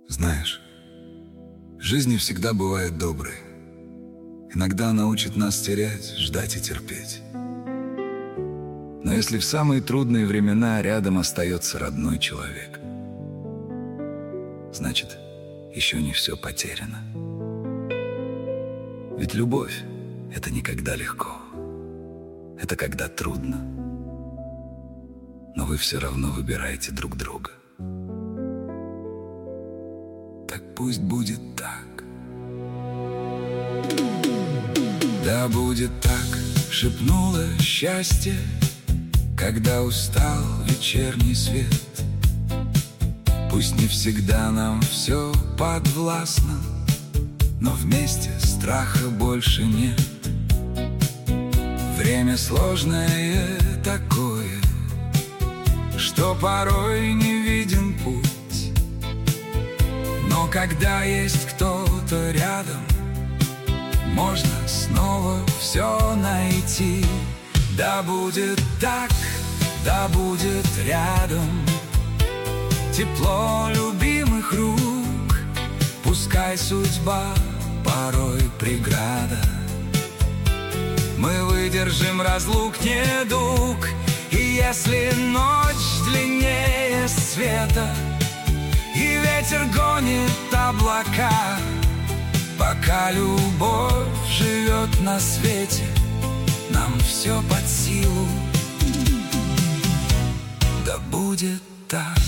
Знаешь, жизнь не всегда бывает доброй. Иногда она учит нас терять, ждать и терпеть. Но если в самые трудные времена рядом остается родной человек, значит, еще не все потеряно. Ведь любовь — это никогда легко. Это когда трудно. Но вы все равно выбираете друг друга. Так пусть будет так. Да будет так, шепнуло счастье, когда устал вечерний свет. Пусть не всегда нам все подвластно, но вместе страха больше нет. Время сложное такое, что порой не виден путь. Но когда есть кто-то рядом, можно снова все найти. Да будет так, да будет рядом тепло любимых рук. Пускай судьба порой преграда, мы выдержим разлук недуг. И если ночь длиннее света и ветер гонит облака, пока любовь живет на свете, нам все под силу. Да будет так.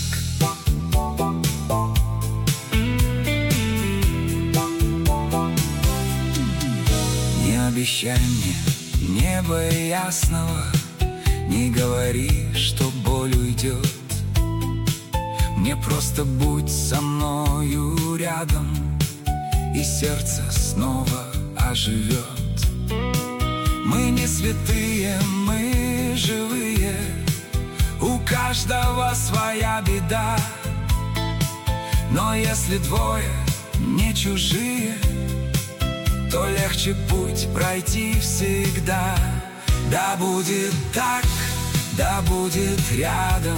Не обещай мне неба ясного, не говори, что боль уйдет. Мне просто будь со мною рядом, и сердце снова оживет. Мы не святые, мы живые, у каждого своя беда. Но если двое не чужие, то легче путь пройти всегда. Да будет так, да будет рядом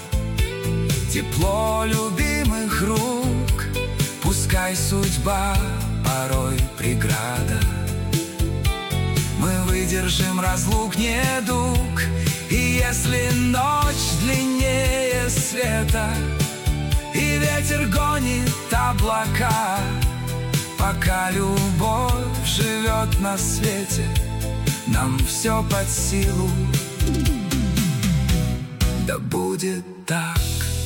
тепло любимых рук. Пускай судьба порой преграда, мы выдержим разлук недуг. И если ночь длиннее света и ветер гонит облака, пока любовь живет на свете, нам все под силу. Да будет так.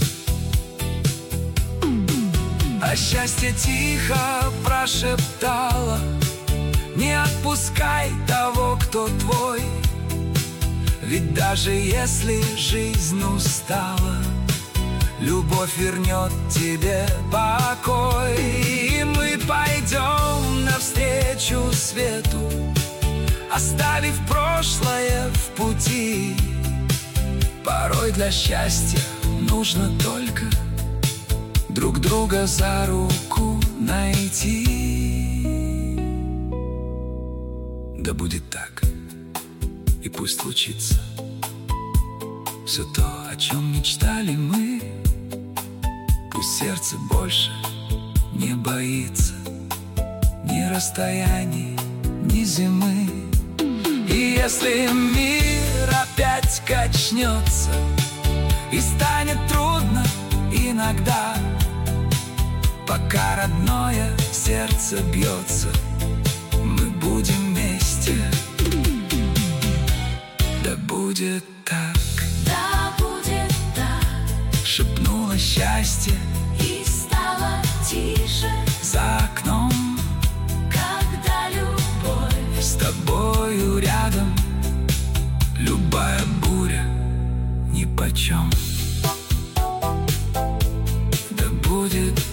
А счастье тихо прошептало: не отпускай того, кто твой. Ведь даже если жизнь устала, любовь вернет тебе покой. И мы пойдем навстречу свету, оставив прошлое в пути. Порой для счастья нужно только друг друга за руку найти. Да будет так, и пусть случится все то, о чем мечтали мы. Пусть сердце больше не боится ни расстояний, ни зимы. И если мир опять качнется и станет трудно иногда, пока родное сердце бьется, мы будем вместе. Да будет так. Да будет так. Шепнуло счастье, И стало тише, за окном, когда любовь с тобою рядом, любая буря нипочем. Да будет